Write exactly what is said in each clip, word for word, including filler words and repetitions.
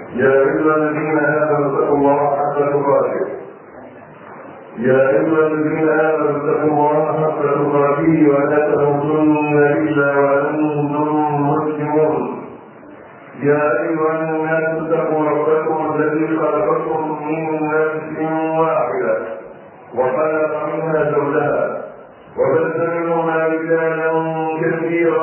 يا أيها الذين آمنوا اتقوا الله حق تقاته يا أيها الذين آمنوا اتقوا الله حق تقاته ولا تموتن إلا وأنتم مسلمون. يا أيها الناس اتقوا ربكم الذي خلقكم من نفس واحدة وخلق منها زوجها وبث منهما رجالا كثيرا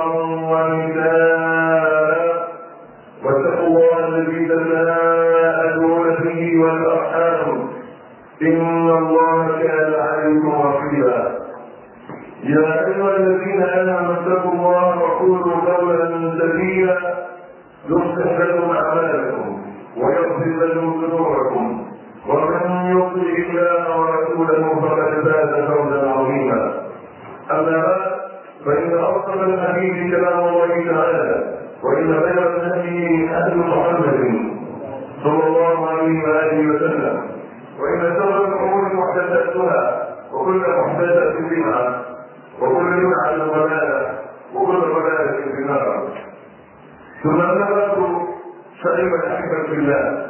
ونساء واتقوا الله الذي تساءلون به والأرحام إن الله كان عليكم رقيبا. يا أيها الذين آمنوا اتقوا الله وقولوا قولا سديدا يصلح لكم أعمالكم ويغفر لكم ذنوبكم ومن يطع الله ورسوله فقد فاز فوزا عظيما. أما بعد فإن أصدق الحديث كلام الله تعالى وإن خير الهدي هدي محمد صلى الله عليه وآله وسلم وإن شر الأمور محدثاتها وكل محدثة بدعة وكل بدعة ضلالة وكل ضلالة في النار. ثم أما بعد فأيها الأحبة في الله،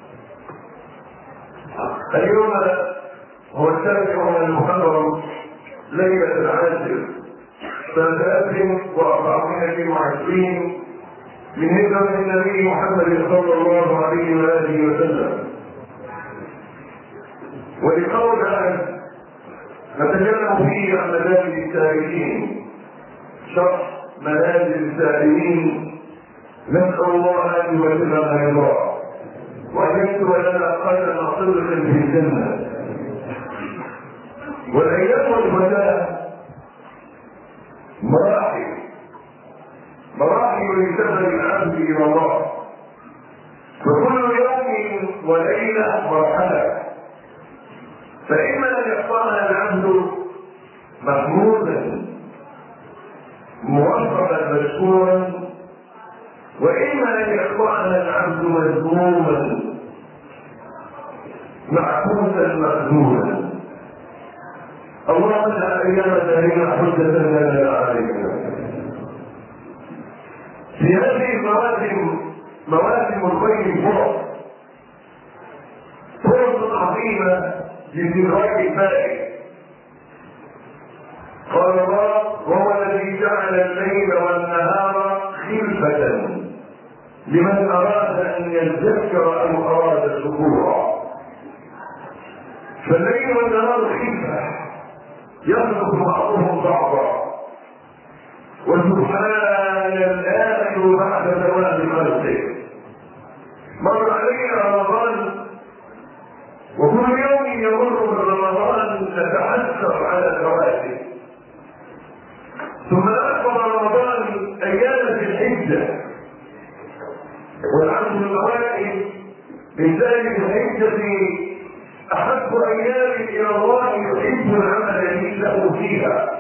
اليوم هو السابع من المحرم ليلة العاشر سنة ألف وأربعمائة وعشرين من هجرة النبي محمد صلى الله عليه وآله وسلم. ولقول عنه نتكلم فيه عن منازل السائلين، شرح منازل السائلين. نسأل الله أن يوفقنا رضاه وأن يكتب لنا خيرا صدقا في الجنة. والأيام والفتاة مراحل مراحل لسفر العبد إلى الله، فكل يوم وليلة مرحلة، فإما أن يقطعها العبد محمودا موفقا مشكورا، وإما أن يقطعها العبد مذموما معكوسا مخذولا. اللهم اجعل أيام دارنا حجة لنا علينا. في هذه المواسم مواسم الخير فرص فرص عظيمة لذكرى الفائز. قال الله: وهو الذي جعل الليل والنهار خلفة لمن أراد أن يذكر أو أراد شكورا. فالليل والنهار خلفة يخلق بعضهم بعضا، وسبحان الآخر بعد زوال خلقه. مر علينا رمضان، وكل يوم يمر من رمضان نتحسر على الفوائد، ثم أكبر رمضان أيام في الحجة، والعبد الفوائد من ذلك الحجة أحب أيام إلى الله يحب العمل له فيها،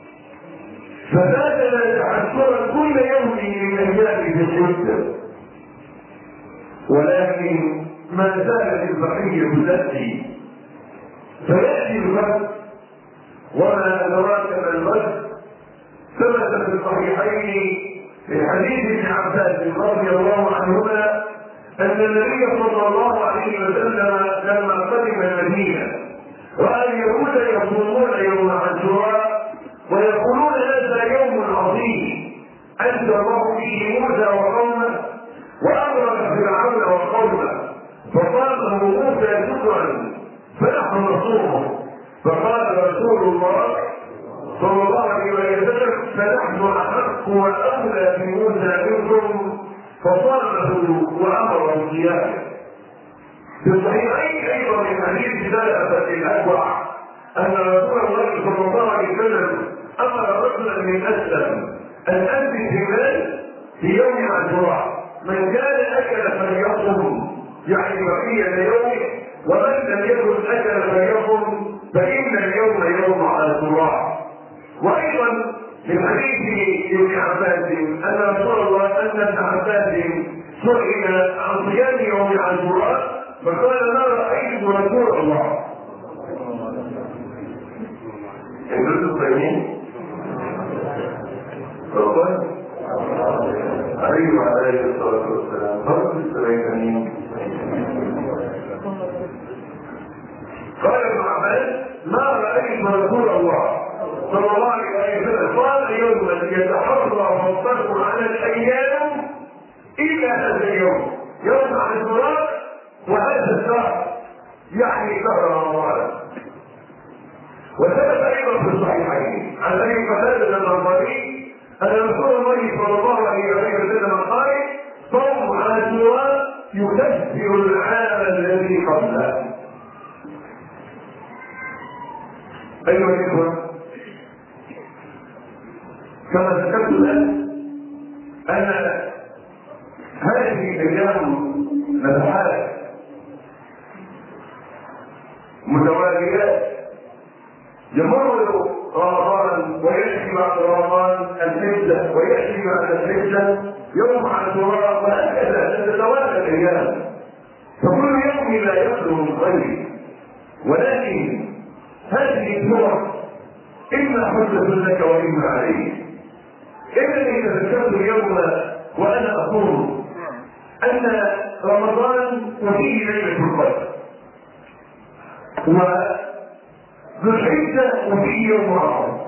فزادنا تحسرا كل يوم من أيام في الحجة. ولكن ما زالت البقية تأتي، فيأتي الغد، وما أدراك ما الغد. ثبت في الصحيحين من حديث ابن عباس رضي الله عنهما أن النبي صلى الله عليه وسلم لما قدم المدينة رأى اليهود يصومون يوم عاشوراء ويقولون هذا يوم عظيم أنزل الله فيه موسى وقومه وأغرق فرعون وقومه، فقال موسى شكرا فنحن نصومه. فقال رسول الله صلى الله عليه وسلم: فنحن أحق وأولى بموسى منكم، فصامه وأمر بصيامه. في الصحيحين أيضا من حديث سلفة الأكوع أن رسول الله صلى الله عليه وسلم أمر رجلا من أسلم أن أنزل المال في يوم عاشوراء، من كان أكل فليصم، يعني بقية يومه، ومن لم يكن أكل فليصم، فإن اليوم يوم عاشوراء. وأيضا من حديث ابن عباس أن رسول الله أن ابن عباس سئل عن صيام يوم عاشوراء فقال: ما رأيت رسول الله. انتم الصيامين فقال عليه وعلى آله الصلاة والسلام: فرض الصيامين الايام الى هذا اليوم، يوم عاشوراء وهذا الشهر يعني شهر رمضان. وثبت ايضا في الصحيحين عن ابي قتاده الانصاري ان رسول الله صلى الله عليه وسلم قال: صوم عاشوراء يكفر العام الذي قبله. ايها الاخوه، كما ذكرت لك ان هذه الايام نفحات متواليات، يمر رمضان ويأتي بعد رمضان الحجة، ويأتي بعد الحجة يوم عاشوراء، وهكذا تتوالى الأيام، فكل يوم لا يخلو من خير. ولكن هذه الصور إما حجة لك وإما عليك. إنني تذكرت اليوم وأنا أقول أن رمضان وفيه ليلة القدر، وذو الحجة وفيه يوم عرفة،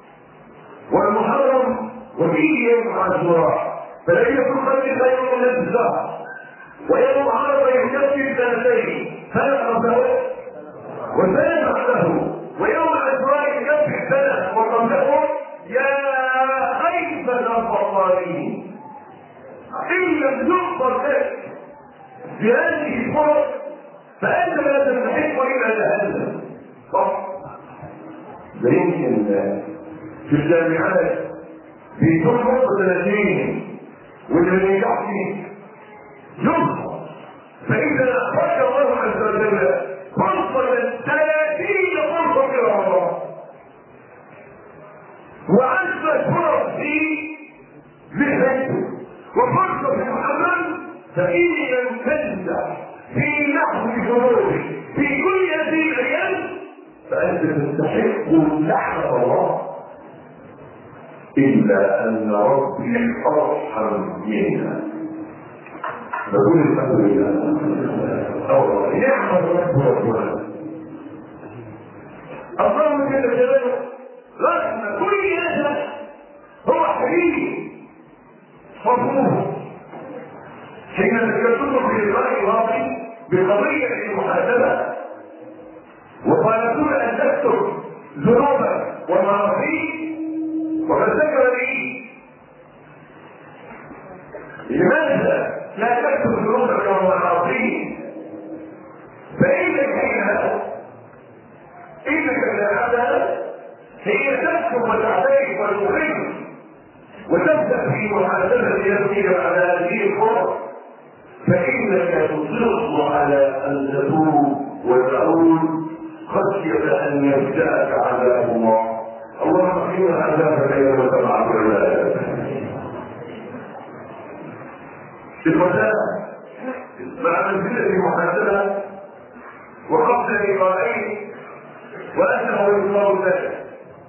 والمحرم وفيه يوم عاشوراء، فليلة القدر خير من ألف شهر، ويوم عرفة يكفي سنتين سنة قبله وسنة بعده، ويوم عاشوراء يكفي سنة وقبله. يا خيبة الظالمين إن لم يغفر لك بهذه الفرص فأنت لا تستحق إلا جهنم. صح؟ ده يمكن في الجامعات في كل فرصة ثلاثين واللي ينجح فيه يغفر، فإذا أخرج الله عز وجل فرصة ثلاثين فرصة في رمضان وعشرة فرص في ذي الحجة وفرصة في محرم، فإن لم تنجح في نحو ذنوبك في كل هذه الايام فانت تستحق لعنه الله، الا ان ربي ارحم منا. نقول الحمد لله الله نعم الرب ربنا الله جل جلاله رحمه كل هذا هو حبيبي صبوه. حين تكلموا في لقاء واضح بقضية المحاسبة وطالبون أن تكتب ذنوبا ومعاصي، وقد ذكر لي لماذا لا تكتب ذنوبك ومعاصي؟ فإنك حينها إنك لا هي تكتب وتعترف وتخرج وتبدأ في محاسبة نفسك على هذه الفرص، فإنك تصر على أن تتوب وتعود خشية أن يفجأك عذاب الله. اللهم قنا عذابك يوم تبعث العباد. الفتاة مع منزلة المحاسبة وقبل لقائين وأنه الله ذلك،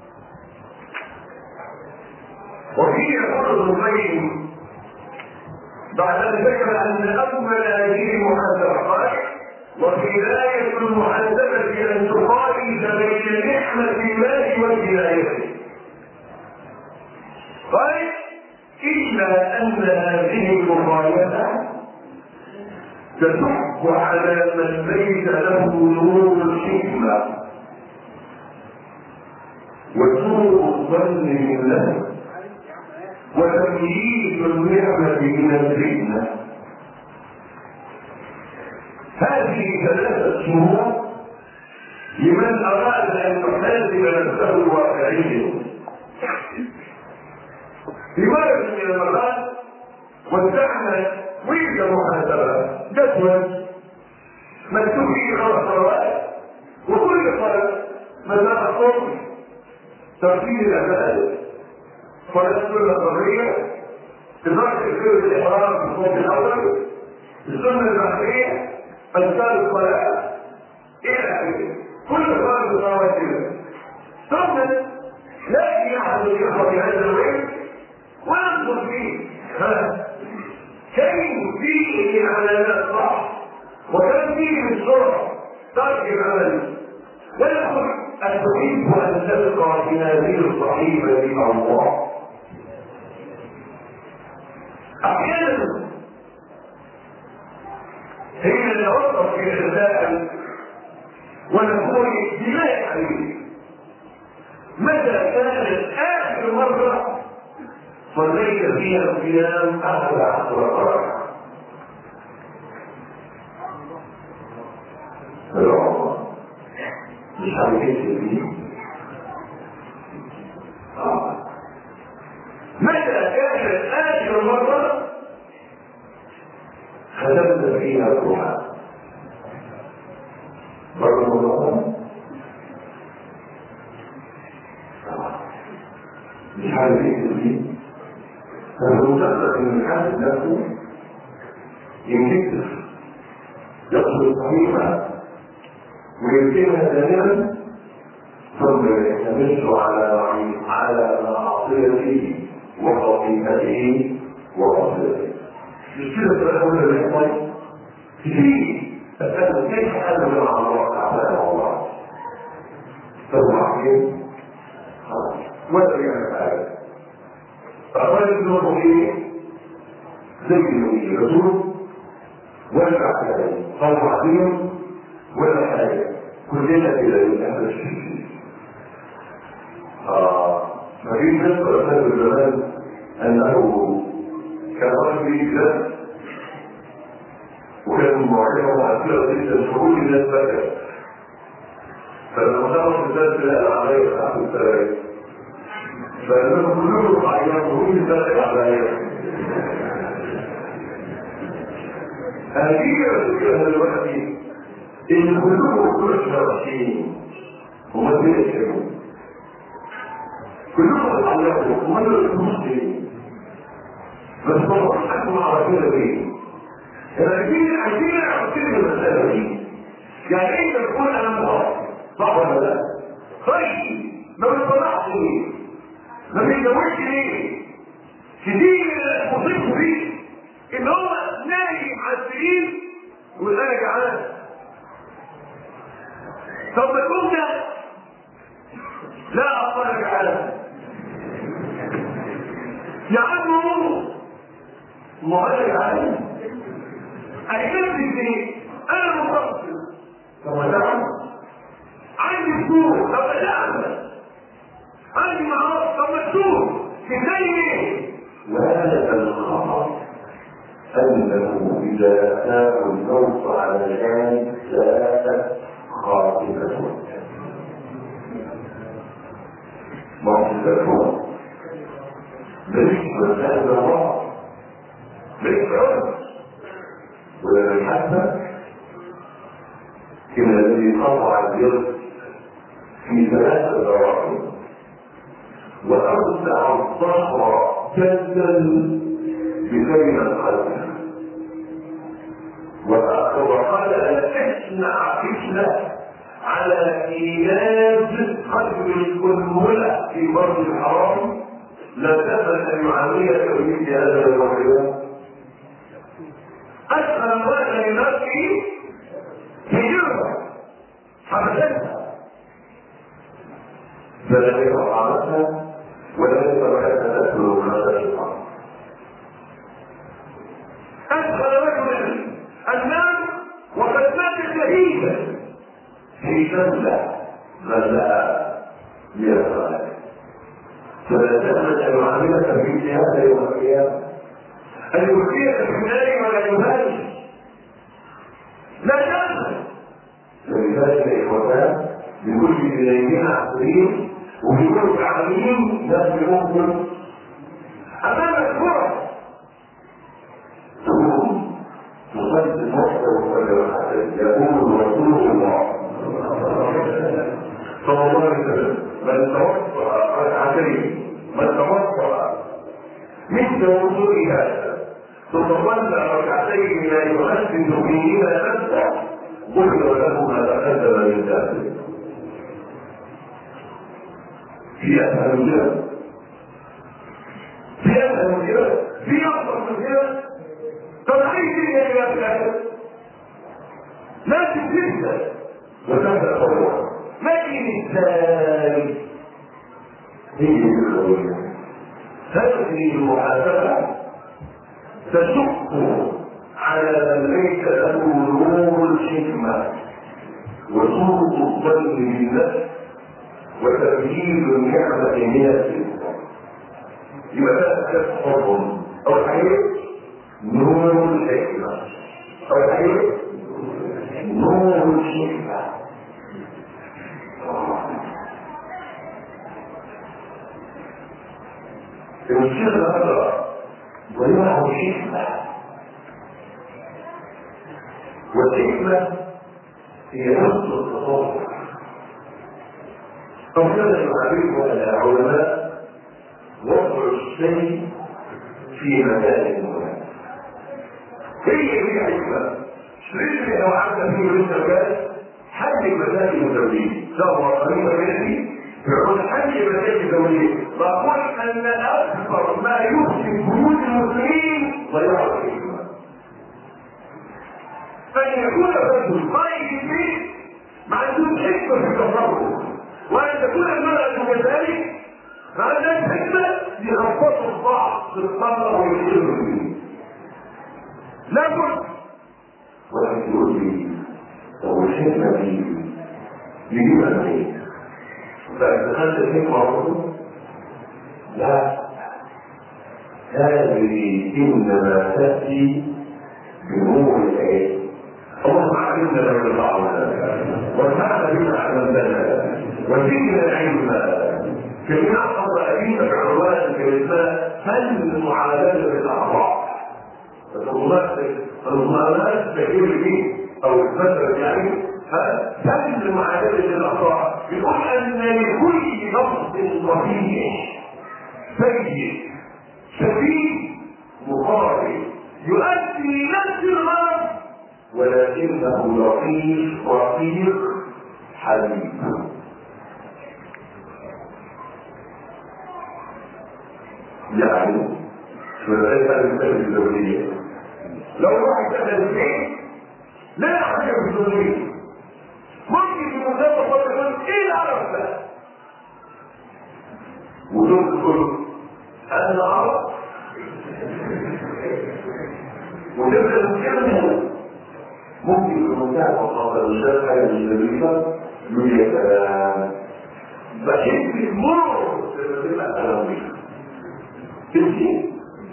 وفيه يقول ابن القيم بعد ان ذكر ان اول هذه المحاسبه قال: وبدايه المحاسبه ان تقارن بين نعمه الله وبدايته. قال: الا ان هذه المقارنه تشق على من ليس له نور الحكمه وسوء الظن بالله وتمييز النعمة من الفتنة. هذه ثلاثة شهور لمن أراد أن يحاسب نفسه الواقعية. في مرة من المرات وزعنا ويجب محاسبة جدول مكتوب فيه خمس صلوات، وكل صلاة مساء الصبح ترتيب الأعمال، صلاة السنة الظهرية، إدراك الفجر الإحرام في الصوت الأول، السنة البعثية، أذكار الصلاة إلى آخره، كل صلاة صلوات كده. ثم لا يحدث الإخوة في هذا الوقت وينظر فيه ها كم فيه من علامات صح وكم فيه من سرعة ترك العمل، ويقول أن تحب أن تلقى بناديل الصحيفة مع الله. احيانا هي اللي وصلت في الرسائل ونقول دماء عليه متى كانت اخر مره صليت فيها القيام احد عشر ركعه؟ العمر مش عارفين فيه. متى كانت اخر مره ختمت فيها القرآن؟ مرة مرة مش عارفين فيه. فالمتخلق من الحاسب نفسه ينكسر يقصد الصحيحة ويمكنها دائما ثم يستمر على على معصيته وخطيئته وغفلته. مش كده تقول الإخوان كثير أسأله كيف أنه مع الله تعالى والله ثم عقيم ولا يعمل حاجة فأقول ابنه إيه زي النبي رسول ولا حاجة قال عظيم ولا حاجة كلنا كده يتأخذ الشيء. ففي نذكر أساس الزمان أنه كان رجل جدا وكان معجبة وعسيرة جدا فكل الناس بكت. فلما خلص الناس لا عليه ساعة السلام فلما كلهم عيان وكل الناس عليها هذه الفكرة دلوقتي إن كلهم كلهم راشين وما بيشترون كلهم تعلقوا وما يرسلون بس طبعا حكم على كده بيه عايزين عايزين نعرف المسألة دي. يعني انت تقول انا مضاف صح ولا لا؟ طيب ما بيطلعش ليه؟ ما بيتجوزش ليه؟ كتير مصيبه فيه ان هو نايم على السرير ويقول انا جعان. طب ما تقوم ده لا اصلا انا جعان يا عم ماما ما انا جعان أكلت الدين أنا مفصل طب دعم عندي السور طب دعم عندي معروف طب السور ازاي ايه؟ وهذا الخطأ أنه إذا أتاه الموت على الآن ساءت خاطبته موقفته مش مسألة الله مش عرض ولما حتى إن الذي قطع اليد في ثلاثة دراهم وأوسع الظهر جدا بين القلب وقال أسمع فتنة على إيجاد قلب الكلملة في برد الحرام لا تفل أن يعاملك بمثل هذا الوحيد أسأل واحد لنفسه في جرة حبستها فلا يقع عمتها ولا يقع حتى تأكل من هذا الشيطان. أسأل رجلا النام وقد مات شهيدا في شملة غزاء من الصلاة فلا تفل أن يعاملك بمثل هذا يوم القيامة أن يلقيك في النار ولا يهاجم لا تنسى. فلذلك إخوتان بكل إلينا عقلين وبكل عقلين ناس ممكن أمامك فرص تقوم تصلي المحتوى يقول رسول الله صلى الله عليه وسلم من توفى ركعتين من توفى مثل وضوء هذا ثم صلى ركعتين لا يحسن فيهما نفسه غفر له ما تقدم من ذنبه. في اسهل من كده؟ في اسهل من كده؟ في افضل من كده؟ طب عايز ايه يا اخي؟ لا تنسى وتبدا قوله لكن ازاي؟ هي القضيه هذه المحاسبه تشق على من ليس له نور الحكمة وسوء الظن بالنفس وتبديل النعمة من الإنسان. يبقى ده تفهم أو حقيقة نور الحكمة أو حقيقة نور الحكمة. المشكلة هذا ضياع الحكمة، والحكمة هي نفس التصور. أو كان يعرفها العلماء وضع الشيء في مكان مناسب. هي هي حكمة شريك لو عدت فيه المكان حل المسائل الدولية سواء قريبا مني يقول حل المسائل الدولية. بقول أن أكثر ما يفسد بيوت المسلمين ضياع الحكمة. فإن يكون الرجل قائد البيت ما عندوش حكمة في التصرف، وأن تكون المرأة كذلك ما عندهاش حكمة يغفصوا الضعف في الطاقة ويشيلوا فيه. لابد ولكن يقول لي طب الحكمة دي يجيبها منين؟ فدخلت الحكمة برضه؟ لا، هذه إنما تأتي بنور الآيات. اللهم علمنا لو يطلعنا وارفعنا بما علمتنا وزدنا علما. كلمة أحفظ أبينا بعنوان كلمة فن معادلة الأعضاء. المعادلات تكير فيه أو الفترة يعني فن معادلة الأعضاء. يقول أن لكل لفظ رفيع سيء شديد مقارب يؤدي نفس الغرض ولكنه لطيف رقيق حبيب. يعني شو ذلك المثال الدولية لو واحد دخل البيت لا حاجة في الدولية ممكن في مدافع فضل يقول ايه العرب ده ودول تقول انا عرب وتبقى المكلمة ممكن في مدافع فضل الشيخ حاجة الشريفة يقول يا سلام بحب المر لما تبقى ألمية تمشي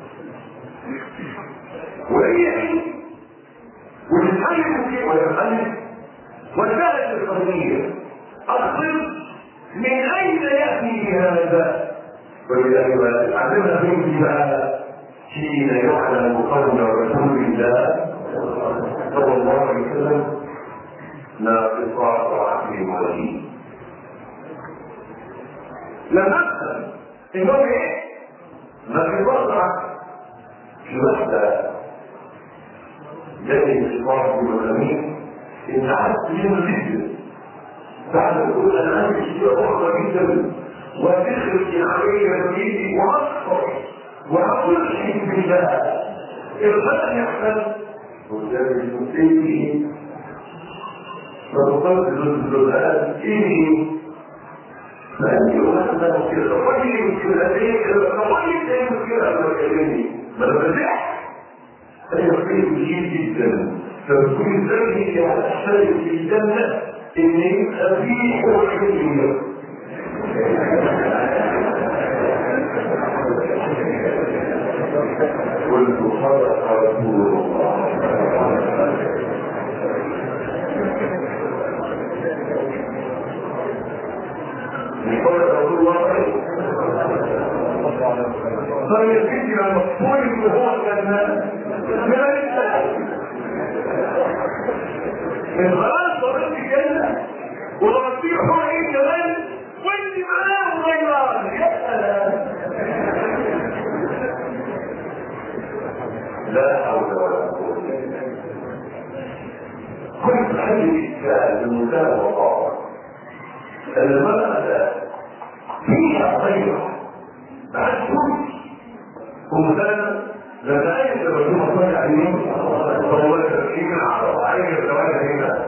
وهي حين وتتحلم كيف ويتحلم والبلد القضية أصل من أين يأتي هذا؟ ولذلك علمنا بنتي بقى حين يعلم قول رسول الله صلى الله عليه وسلم ناقصات عقل ودين. لما أفهم إنه إيه؟ ناقصات عقل في واحدة جاي الإصلاح بالمسلمين إن عدت منه جدا بعد تقول أنا عندي شيء أخرى جدا وتخرج علي بيدي وأكثر وأقلحك بالله الغد يحسن وذلك المسيبين فتقدر الزلزال إيه فأنت أخذنا كده وجهي كده ليه وجهي كده كده وجهي ما تبدأ أنا أخذ جيد جدا فبكل ذلك أحسن في الجنة إن يبقى فيه حرية قلت صدق رسول الله صدق رسول الله صار الفكرة مقبول إنه هو كان من الإنسان الغرام صارت الجنة ورسيه هو إيه كمان وإني معاه غيران يا سلام لا حول ولا قوة إلا بالله. كنت أحب الإسلام بالمكان والطاعة المرأة فيها خير بعد كل ومثلا لما أجد الرسول صلى الله عليه وسلم صلى الله عليه وسلم عرض عليه الزواج هنا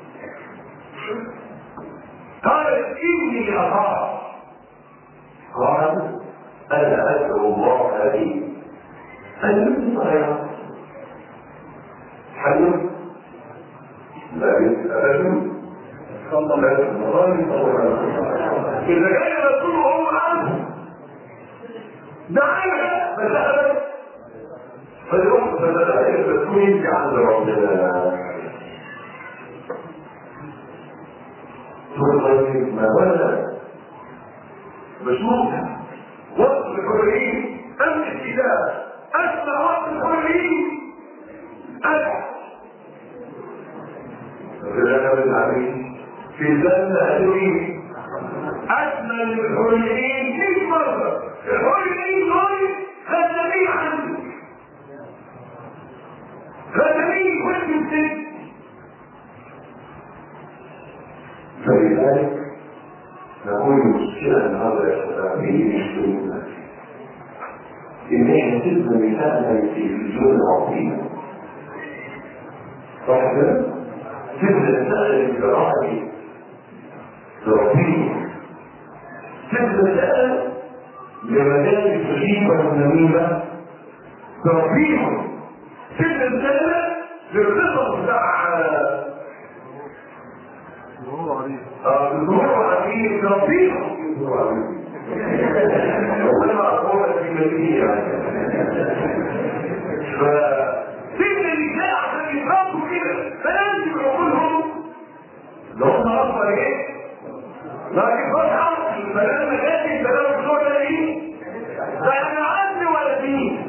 قالت إني أخاف قال أنا أدعو الله لي أن يمسك يا حلو لا يسأل صلى الله عليه وسلم إذا كان رسوله هو عنه دعاها فسألت فالأم فسألت الرسول يمشي عند ربنا تقول ما ولا بشوف وقت الحريين أم الكتاب أسمع وقت الحريين أسمع فلك بالعبيد في الجنة أدري أسمع للحريين كيف مرة الحريين دول خدمين عنه خدمين كل السن فلذلك نقول مشكلة النهارده يا شباب هي مشكلتنا إن إحنا سيبنا مثالنا في التلفزيون العظيم صح كده؟ سيبنا مثالنا في الراعي العظيم سيبنا مثالنا لمجال الخشية والنميمة ترفيهم سيبنا مثالنا للقصص بتاع الظهور عظيم ترفيهم وما أقول في مدينة فسيبنا النساء عشان يتربوا كده فلازم يقولهم لو هم أصلا إيه؟ لكن فرحة فلما جاتي فلما الصورة دي فأنا عندي ولا فيه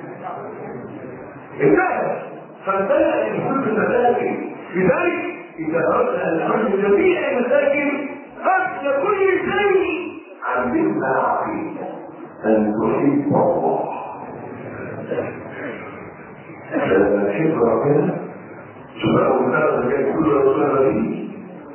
انتهى فانتهى الإنسان المساكن لذلك إذا أردنا أن نحل جميع المساكن قبل كل شيء علمنا عقيدة أن تحب الله فلما تحب ربنا سبحانه وتعالى كان كل رسول نبي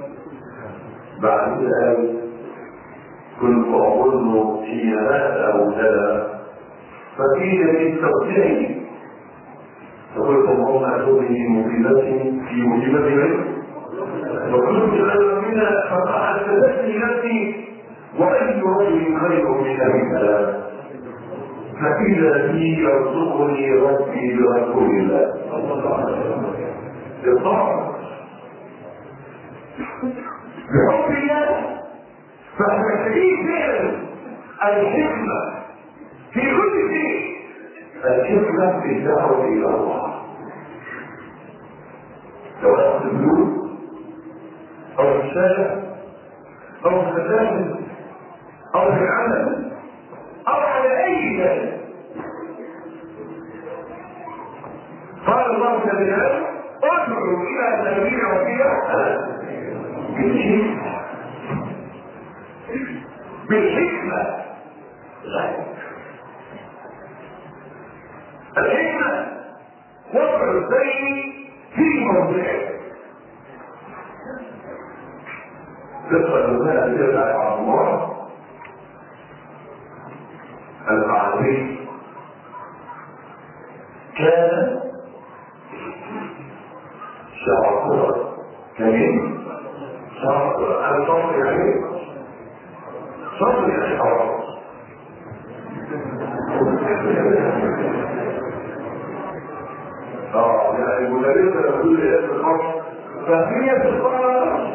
بعد ذلك كنت أظن حين مات أو تلا فقيل للتوسيع فقلت اللهم أعطوني في مصيبتي في مصيبة غيري وكنت غير منها فحسبتني نفسي وأي رجل خير من أبي سلام فإذا لي يرزقني ربي برسول الله بالطاعة بحب الله فهتلاقيه فعلا الحكمة في كل شيء الحكمة في الدعوة إلى الله سواء في البيوت أو في الشارع أو في المساجد أو في العمل أو على أي شيء قال الله تعالى ادعوا إلى سبيل ربك بالحكمة بالحكمة الحكمة وضع الشيء في موضعه تبقى المال تبقى على الله العظيم كان شعر كريم شعر أنا صبر يعني صبر يعني حرام اه يعني المدرسة يقول لي ايه في الخمر فهي في الخمر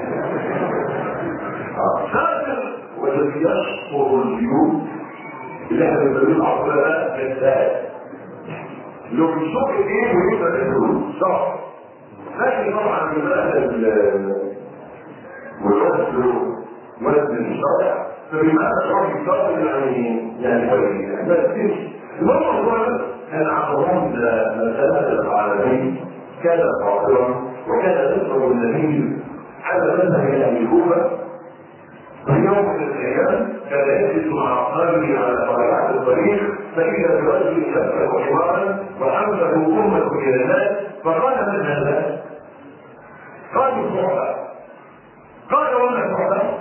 شاكر والذي يشكر اليوم اللي احنا بنقول عقلها كالذات لو بيشوف ايه ويبقى الفلوس صح لكن طبعا المسألة والوزن وزن الشرع فبمعنى شرع الشرع يعني يعني كويس بس الموضوع كان عقلهم مسألة العالمين كان قاطرا وكان يصبر النبي حتى ذهب الى الكوفة في يوم من الايام كان يجلس مع اصحابه على طريقة الطريق فإذا برجل يسبح حمارا وحمله أمة إلى الناس فقال من هذا؟ قالوا الصحبة قال وما الصحبة؟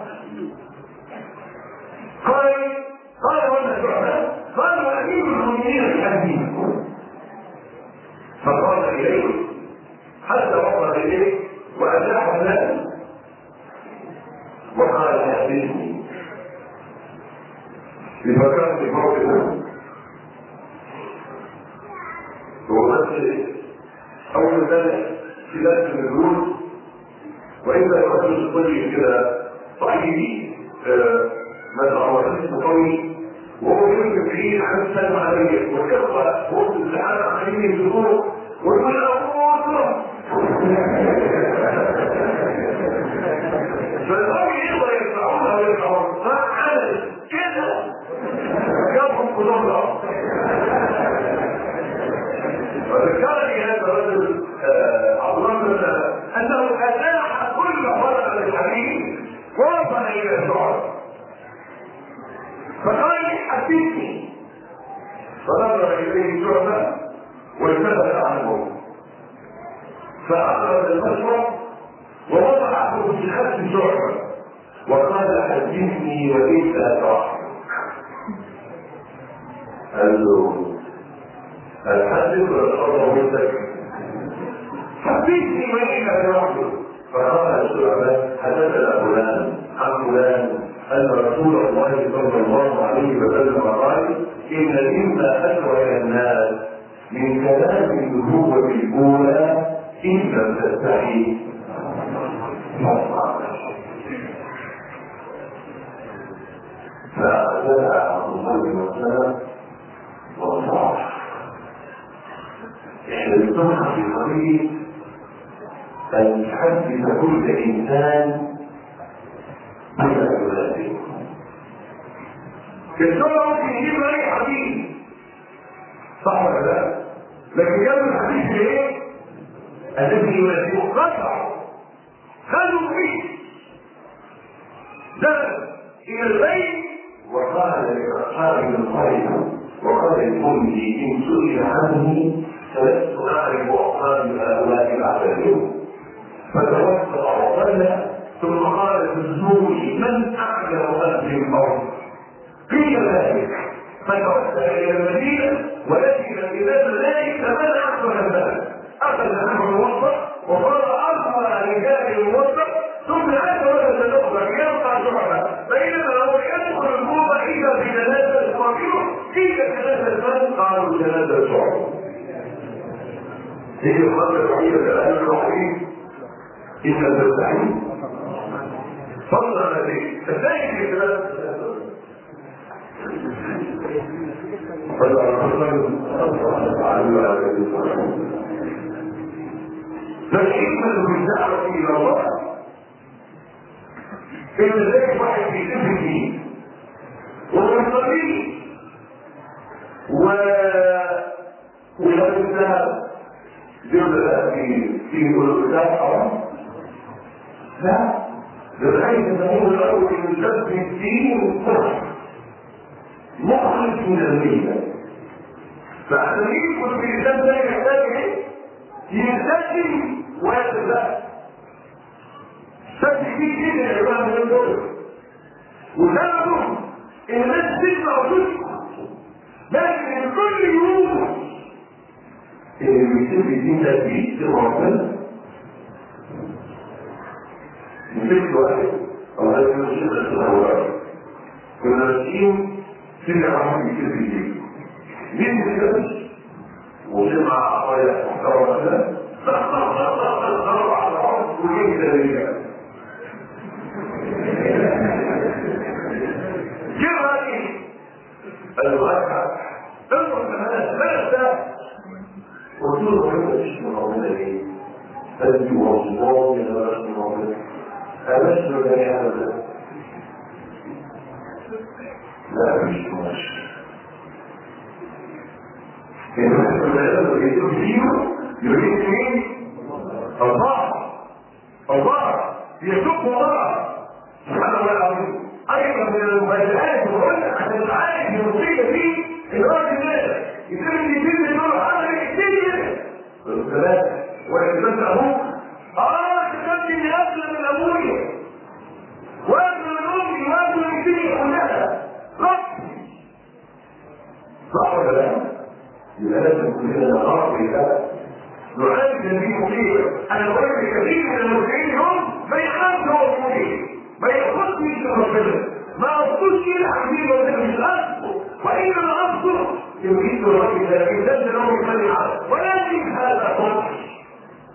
قال قال وما الصحبة؟ قال وأمير المؤمنين الحديث فقال إليه حتى وصل إليه وأزاح الناس وقال حدثني بمكان في موقفه مدرس في درس من الدروس، واذا الرجل الطيب كده صحيح مثلا هو حديث قوي وهو يمكن بعيد عن السلم عليه والاخوه وقت الامتحان عمالين يزوروه ويقول له فالقوي يقدر يدفعونها ويدفعونها ما عمل كده جابهم كلهم. وذكرني هذا الرجل عبد الله بن انه ازاح كل فرق الحديث ووصل الى الشعر فقال لي حدثني، فنظر اليه شعبه والتفت عنه فاخرج المشرب ووضعه في خلف شعبه وقال حدثني وليس اتراك. قال له الحدث والخبر منتك حدثني وليس اتراك. فقال شعبه حدثنا فلان عن فلان أن رسول الله صلى الله عليه وسلم قال إن مما أشرك الناس من كلام النبوة الأولى إن لم تستحي فأخذها عبد الله بن مسلم وصاح. الصحة في قضية أن يحدث كل إنسان بما يلازمه. الشرع ممكن يجيب اي حديث صح ولا لا؟ لكن جاب الحديث ايه؟ الذي يلازمه قطعه خلوا فيه ذهب الى البيت وقال لاصحابه الخير وقال لامه ان سئل عني فلست اعرف اصحاب هؤلاء بعد اليوم فتوسط وصلى ثم قال تزوري من اعلم اهل الارض قيل ذلك فتوسل الى المدينه ولكن الى ذلك فمن احسن البلد اخذ عنه الموظف وصار ارضى رجال الموظف ثم عاد ولد الاخرى يرفع شعبه بينما هو يدخل الكوفه اذا في جنازه الصغير اذا جنازه من قالوا جنازه شعبه. هي الخطه الوحيده الان الوحيد ان تستعين فضل الذي تستعين في ثلاث فالحكمة في الدعوة إلى الله إن ذلك واحد في سفره ومنطقه ولو الذهب جبل في في الأولاد حرام لا لغاية النمو الأول من شد الدين والكفر مخرج من الميزة فعشان يدخل في الإنسان ده يحتاج ايه؟ يلتزم ويتبع شد فيه كده يا جماعة من الدول وسببه إن الناس تسمع وتسمع لكن كل يوم اللي بيصير في الدين ده بيصير ربنا مثل واحد أو هذا الشيء الأول كنا ماشيين سنة عمر يصير في الدين مين بيصير وسمع عطايا محتوى كده فأخذ على العرض وجيب ذلك جيبها ايه؟ الواقع انظر كمان ماذا قلت له انت مش مقابلة ايه؟ أدي وصفات من الرسم المقابلة أمسنا بني هذا لا مش ماشي يريد مين؟ الله الله يشوف الله سبحانه وتعالى ايضا من المبادئات والرؤيه عشان تعالج المصيبه دي الراجل ده يتم يتم يقول انا يكتب الثلاثه ويتم ابوك اه كتبت اني اسلم من ابويا واسلم من امي واسلم من الدنيا كلها ربي صح ولا لا؟ يبقى لازم كلنا نعرف بالله نعالج النبي فيه انا بقول كثير من المسلمين هم ما يخافش هو فيه ما ياخدش من ربنا ما اصلش يلعب فيه ولا مش اصله وانما اصله يريد الراجل ده يزال له يخلي عنه ولكن هذا هو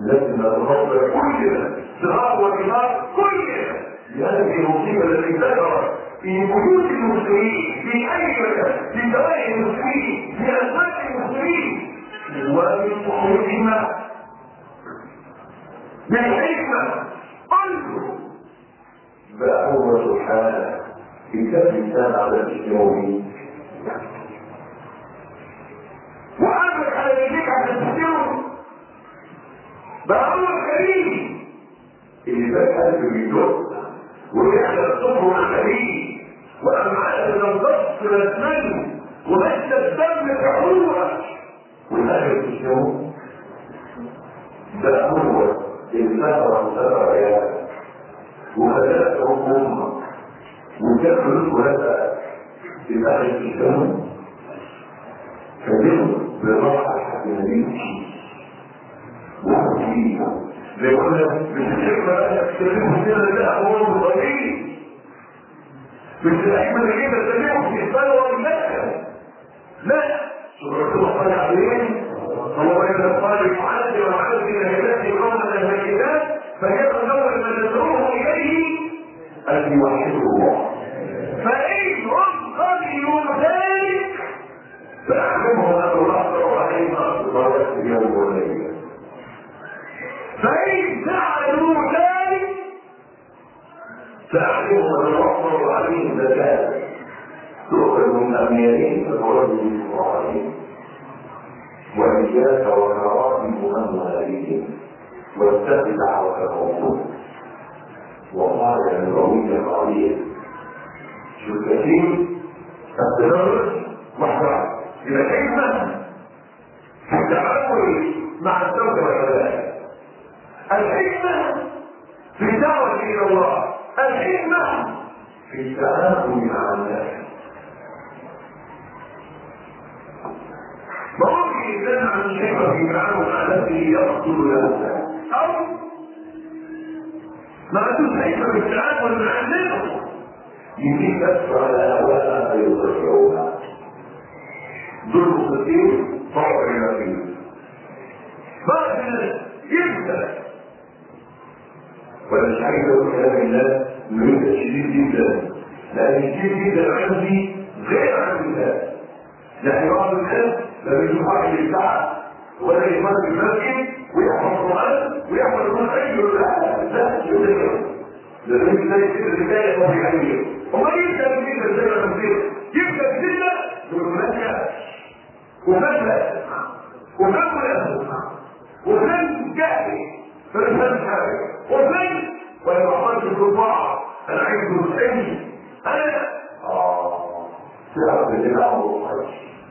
لازم نتخطى كلنا صغار وكبار كلنا لهذه المصيبه التي ذكرت في بيوت المسلمين في اي مكان في دوائر المسلمين في اسواق المسلمين ومن حكمه بالحكمه قلبه بقى هو سبحانه في كتاب الانسان على الاسلام وأمرك على يديك عشان تسيره بقى هو الكريم اللي بقى قلبه بيدق ويحلى الصبر الكريم وأمعاء النصف رسمنه ومشى الدم كحوره والآخر تسيره بقى هو اللي سفر وسفر عياله وخلقهم أمة وكفلت ولدها الآخر تسيره فدين بمرحة النبي وحكيم زي قلنا مش الحكمة بقى تكتبه كده لا هو مضيعين مش الحكمة اللي كده تكتبه في الصلاة والمكة لا سبحانه الله صلى عليه هو إذا قال يعلم وعلم الهداية قوما الهدايات فيبقى أول ما ندعوه إليه أن يوحده الله فإن هم قبلوا ذلك فأحكمهم أن الله عليهم أصدقائك اليوم والليلة فإن فعلوا ذلك فأحكمهم أن الله عليهم زكاة تؤخذ من أميانهم فترد من فقراءهم وإياك وكرائم أموالهم واتق دعوتهم وقال النبوي القليل شو كثير التدرج محرم إذا الحكمة في التعامل مع الزوج والأولاد الحكمة في الدعوة إلى الله الحكمة في التعامل مع الناس ممكن الإنسان عن الحكمة في التعامل مع نفسه يقتل له أو ما عندوش حكمة في التعامل مع الناس يجيب نفسه على أهواء فيضرعوها دول كثير صعب إلى فيه بعد يبدأ ولا مش عايز أقول كلام الله يبدأ شديد جدا لأن شديد جدا عندي غير عن الله يعني بعض الناس لما يشوف واحد يدعى ولا يفهم المسجد ويحفظ القرآن ويحفظ القرآن يقول لا لا يقول لازم زي كده الرجاله ما بيعملوا وما يبدا كده زي ما بنقول يبدا كده بالمناسبه وفجأة وفجأة وفجأة جاهل فالفجأة حاجة وفجأة ولو عملت الرباع أنا عايز مسئلي أنا آه تعرف اللي أنا عمره خير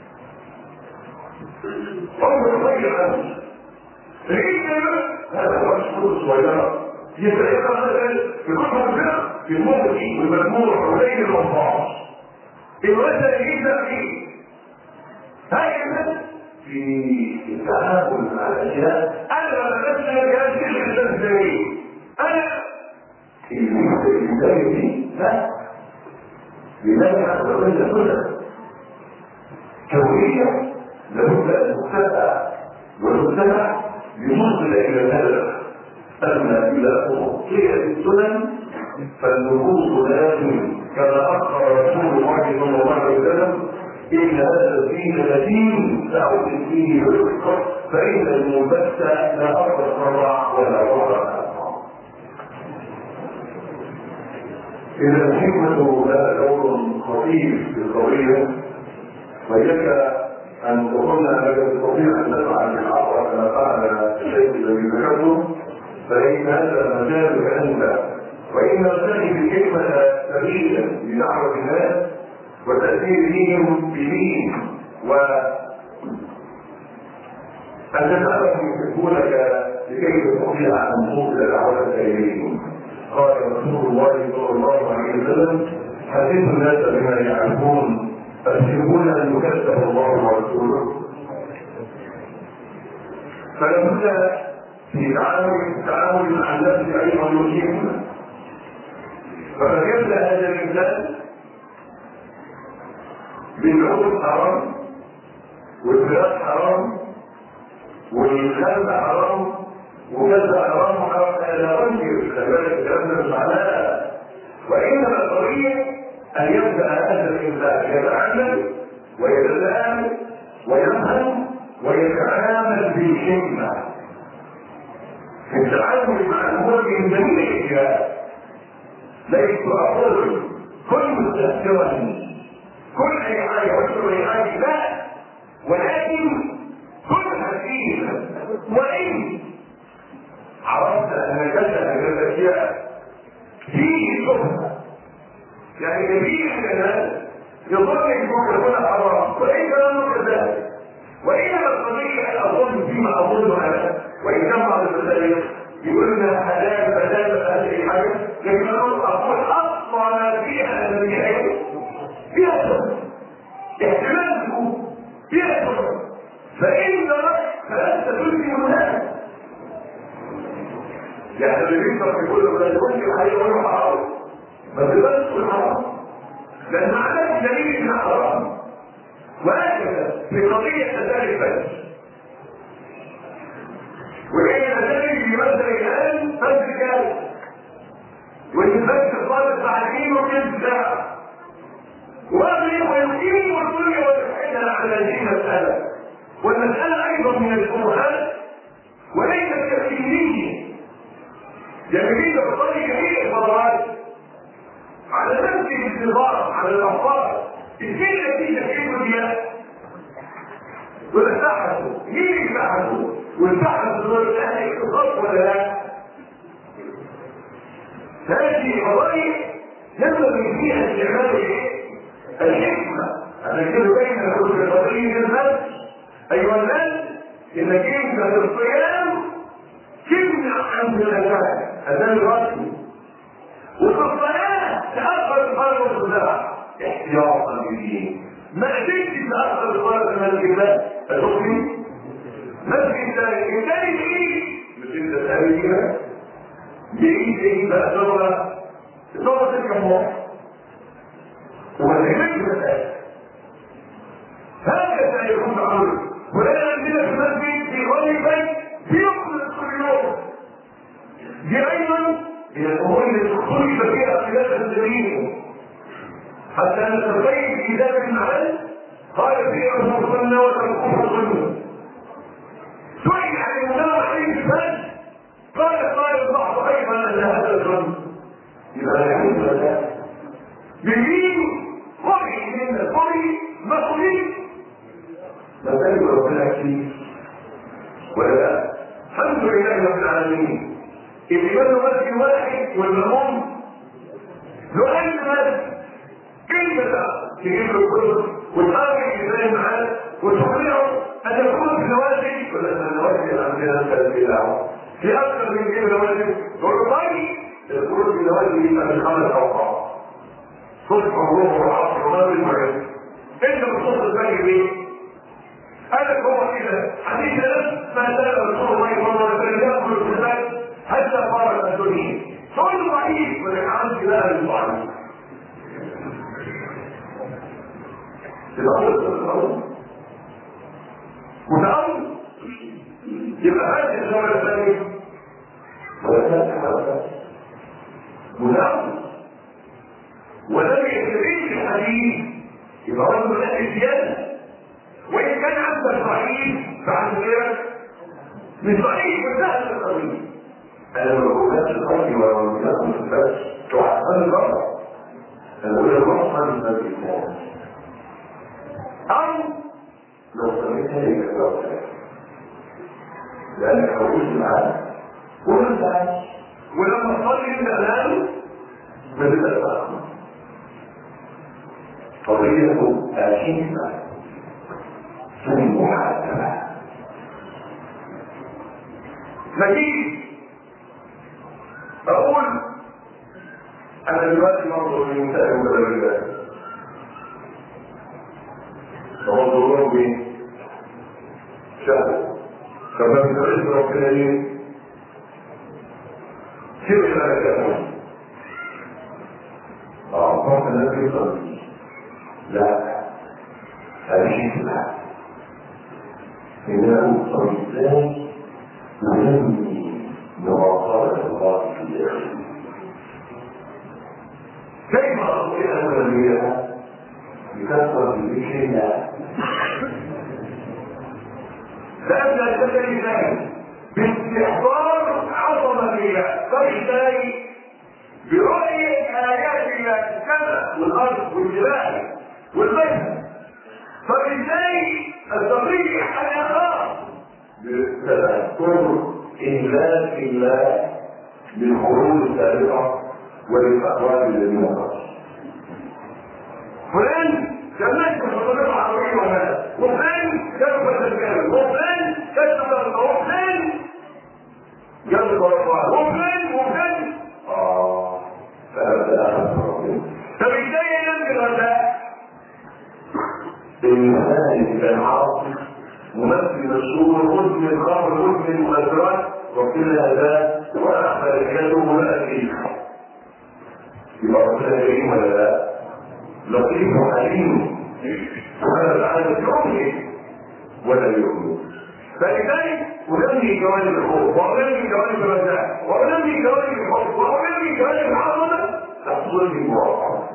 عمره خير عنه فإن هذا هو الشهور الصغيرة يتعيق مثلا في كل منطقة في الموضي والمجموع وليل الوفاق الوزن يجب فيه هكذا في التعامل مع الاشياء انا ما بدأت جهاز الانسان ازاي انا في البدايه دي لا لذلك حتى لو انت سنه كونيه لابد ان تتبع وتتبع لتصل الى الهدف اما اذا اخطئت السنن فالنفوس لازم كما اخبر رسول الله صلى الله عليه وسلم إن هذا الدين الذين تعود فيه الرزق فإن المنبت لا أرض الصرع ولا ضرر إذا الحكمة لها دور خطير في القضية وإياك أن تظن أنك تستطيع أن تفعل الحق كما فعل الشيخ الذي ذكرته فإن هذا مجال عند وإن تجد الحكمة سبيلا لدعوة الناس وتأثير دينهم بدين و أن تسألهم يحبونك لكي تستطيع أن توصل دعوتك إليهم قال رسول الله صلى الله عليه وسلم حدث الناس بما يعرفون أتحبون أن يكذب الله ورسوله فلابد في التعامل مع الناس أيضا يجيبنا ففكرت هذا الإنسان بالعقل حرام والفراق حرام والخلق حرام وكذا حرام حرام لا أنكر كذلك الكلام ده مش معناه، وإنما الطبيعي أن يبدأ هذا الإنسان يتعلم ويتساءل ويفهم ويتعامل بالحكمة في التعامل مع الأمور من جميع الجهات. ليس أقول كل مستهترا كل أي حاجة وكل أي حاجة لا، ولكن كل حكيم. وإن عرفت أن كذا من الأشياء فيه شبهة يعني كبير من الناس يظن يكون حرام وليس له كذلك، وإنما القضية أن أظن فيما أظن أنا، وإن كان بعض المسائل يقول لنا حلال بدال هذه حاجة، لكن أنا أقول أصلا ما فيها أن هي فيها شبهة احتمال تكون فيها شبهة، فإن فلست تلزم الناس. يعني اللي بيشرح يقول له لا يكون الحقيقة ولا حرام، ما تقدرش تقول حرام لأن ما عندكش دليل إنها حرام. وهكذا في قضية كذلك بس، وهي كذلك يمثل الآن بس كذلك، واللي بس الطالب تعليم وكذب ساعة وأغلب ويقيم والكل ويحيدها على هذه المسألة. والمسألة أيضا من الأمهات وليست كالكلية جميلة بطريقة كثير الضرورات على نفس الانتظار على الأفضل الشيء التي تكيب الدياء والتحدث مين يتحدث والتحدث والتحدث اختصاص ولا لا؟ هذه قضايا ينبغي فيها استعمال الحكمة. أنا كده بين كل قضية الناس أيها الناس إنك أنت في الصيام تمنع عن الأذان أذان الرسمي، وفي الصلاة تأخر الصلاة والصلاة احتياطا به. ما قدرتش تأخر الصلاة من الجبال الرسمي مسجد ذلك الثاني بعيد مش انت الثاني كده بعيد ايه بقى دورة دورة الجمهور ومسجد مسائل هكذا يكون عمله. ولكن عندنا في المسجد في غالبا بيقبل كل يوم دي ايضا من الامور اللي تخرج فيها خلاف الدليل حتى ان الخير في ذات المعاد قال فيها المصنى وتنقف الظلم سئل عن المنام عليه الفجر قال قال البعض ايضا ان هذا الظلم يبقى يحب ذلك بمين قري من القري مقري مسألة ربنا كثير ولا لا؟ الحمد لله رب العالمين. الإمام مسجد واحد والمأموم له أي مسجد كلمة تجيب له الكتب وتقابل يتكلم معاه وتقنعه أن يكون في نوازل ولا النوازل عندنا ثلاث في أكثر من كده نوازل يقول له طيب الخروج في نوازل يبقى من خمس أوقات صبح وظهر وعصر ومغرب المغرب. أنت بتصل الفجر ليه؟ هذا هو كده حديث نفس ما زال رسول الله صلى الله عليه وسلم يأكل الكتاب حتى فارق الدنيا. صوت ضعيف ولكن عندي لها الضعيف. الأمر الأمر متأمر يبقى هذه الزمن الثاني متأمر ولم يستفيد الحديث يبقى رجل لا زيادة. وإن كان عندك ضعيف فعند غيرك مش ضعيف وسهل القضية. أنا بقول نفس القضية ولو يكون بس تعطل الغرب أنا أقول الغرب من الإسلام أو لو سميت هيك الغرب لأنك حوش معاه وانت عايش ولما تصلي انت أمامه ما تبقى قضية الحكمة في المحاسبة. نجيب أقول أنا دلوقتي منظر من مسائل المدرسات منظرون بيه شهر فما بتعرف ربنا ليه كيف أنا كأمون أعطاك الذي يصلي لا هذه لا إنه صليان مهمني ازاي؟ برؤية آيات السماء والأرض والجبال والبشر. فازاي استطيع أن أخاف؟ بتذكر إهلاك الله بالقرون السابقة وللأقوال الذين قبل. فلان جمعت الحضارات العربية وهذا، وفلان كتب الكلام، وفلان كتب وفلان جاب القرآن، وفلان وفلان آه فهذا طب ازاي ينزل الغداء؟ الإنسان كان عاصف ممثل مشهور مدمن الخمر مدمن المخدرات وكل هذا وأخذ رجاله ولا فيه. يبقى ربنا كريم ولا لا؟ لطيف وحليم وهذا العالم يؤمن ولا يؤمن. فلذلك أنمي جوانب الخوف وأنمي جوانب الرجاء وأنمي جوانب الحب وأنمي جوانب العظمة تحصل لي مواقع.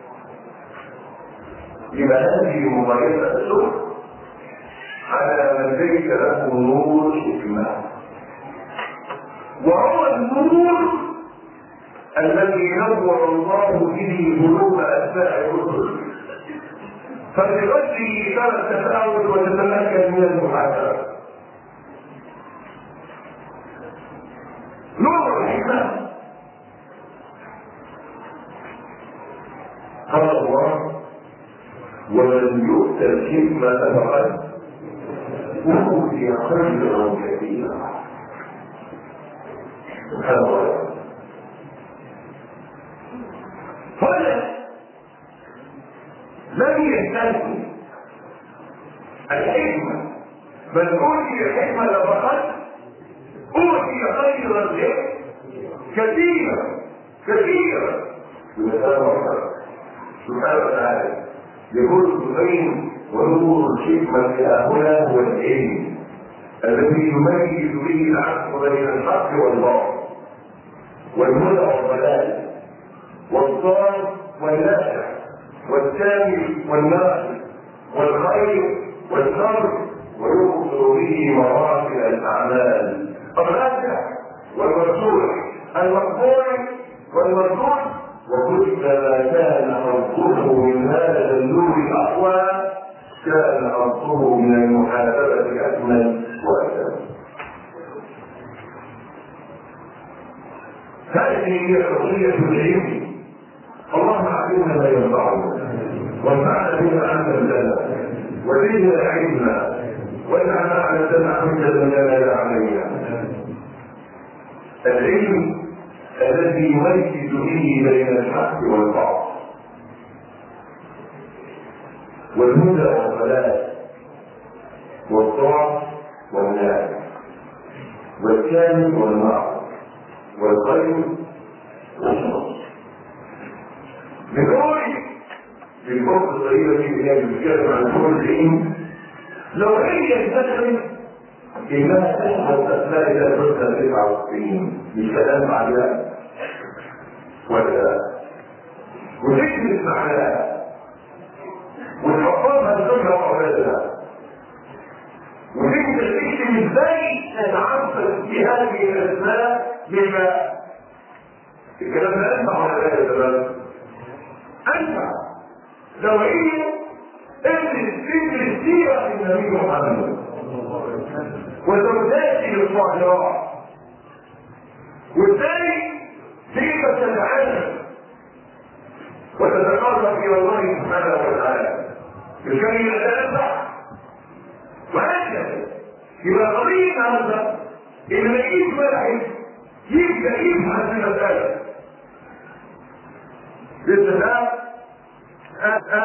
يبقى هذه مميزة السوء على من ليس له نور حكمة، وهو النور الذي نور الله به قلوب أتباع الرسل، فبغضه ترى التفاؤل وتتمكن من المحاسبة. نور الحكمة قال الله: ومن يؤت الحكمة فقد أوتي خيرا كثيرا. سبحان الله. هذا لم يستثني الحكمة، بل أوتي الحكمة فقد أوتي خيرا كثيرا كثيرا. سبحانه وتعالى يقول الزبين: ونور الحكمة هنا هو العلم الذي يميز به العقل بين الحق والباطل والهدى والضلال والضال والنافع والسامي والناصر والخير والشر، ويبصر به مراتب الاعمال الراجح والمرجوح المقبول والمردود. وكلما كان حظه من هذا النور اقوى كان حظه من المحاسبه اكمل واتم. هذه هي قضيه العلم. اللهم علمنا ما ينفعنا وانفعنا بما علمتنا وزدنا علما واجعلنا على سمع حجه لنا لا علينا. العلم الذي يميز به بين الحق والباطل والهدى والضلال والضعف والنافع والكامل والناقص والخير والشر. بنقول في الفرق الطريقة دي هي بتتكلم عن كل العلم. لو هي تدخل إنها تشهد أسماء إلى الفرقة تسعة وتسعين مش كلام عليها ولا وتكتب معناها وتحفظها الفكرة وعبادها وتكتب تكتب ازاي تتعبد بهذه الأسماء بما الكلام ده أنفع ولا لا يا شباب؟ أنفع. لو هي ادرس فكر سيرة النبي محمد وزوجاته الصالحات وازاي كيف تتعلم وتتقرب الى الله سبحانه وتعالى بالكلمه الثالثه وهكذا. يبقى قضيه هذا ان ما يجيش واحد يبدا يفهم المساله بالذات